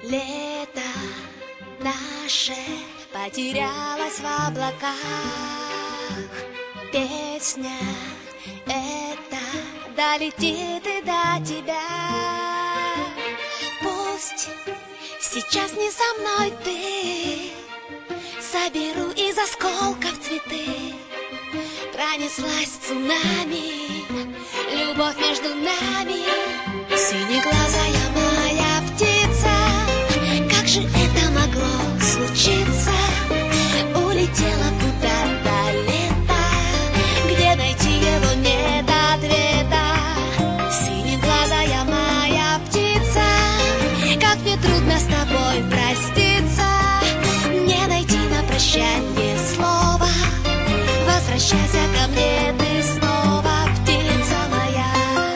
Лето наше потерялось в облаках. Песня эта долетит и до тебя. Пусть сейчас не со мной ты, соберу из осколков цветы. Пронеслась цунами, любовь между нами. Синеглазая моя птица, как же это могло случиться? Улетела куда-то лето, где найти его нет ответа. Синеглазая моя птица, как мне трудно с тобой проститься. Не найти на прощанье слова. Возвращайся ко мне ты снова, птица моя.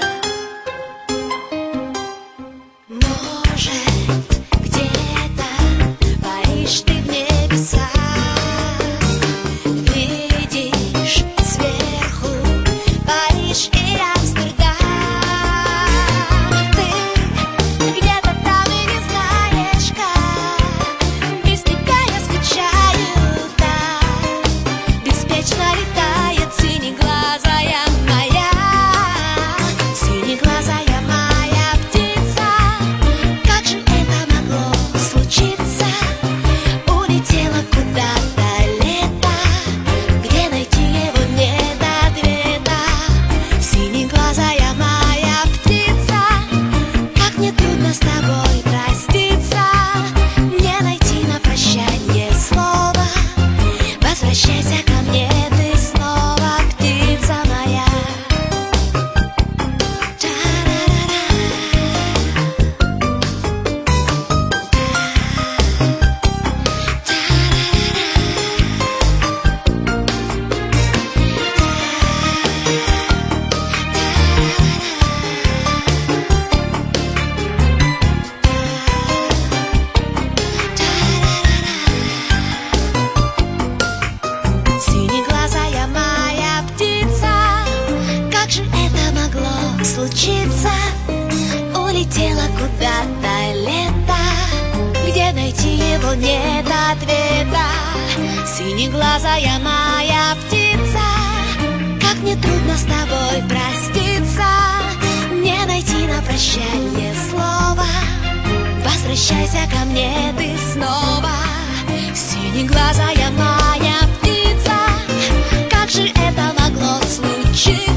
Может, где-то паришь ты в небесах, видишь сверху Париж и Амстердам. Ты где-то там и не знаешь как, без тебя я скучаю так. Беспечно летает синеглазая моя, синеглазая моя птица. Как же это могло случиться? Улетела куда-то лето, где найти его нет ответа. Синеглазая моя птица, как мне трудно с тобой проститься. Не найти на прощанье слова. Возвращайся ко мне ты снова, птица моя. Синеглазая моя птица, как же это могло случиться? Улетела куда-то лето, где найти его нет ответа. Синеглазая моя птица, как мне трудно с тобой проститься. Не найти на прощанье слова. Возвращайся ко мне ты снова, синеглазая моя птица. Как же это могло случиться?